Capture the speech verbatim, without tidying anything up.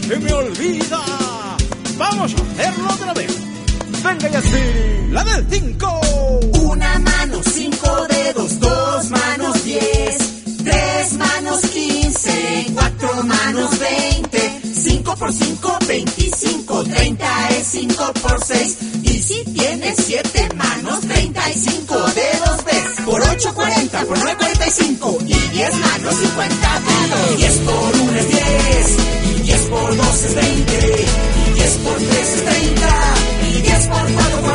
se me olvida. Vamos a hacerlo otra vez. Venga y así, la del cinco. Una mano, cinco dedos, dos manos, diez. Tres manos, quince. Cuatro manos, veinte. Cinco por cinco, veinticinco. Treinta es cinco por seis. Y si tienes siete manos, treinta y cinco dedos ves. Por ocho, cuarenta. Por nueve, cuarenta y cinco. Y diez manos, cincuenta dedos. Diez por uno es diez. Y diez por dos es veinte. Y diez por tres es treinta. Y diez por cuatro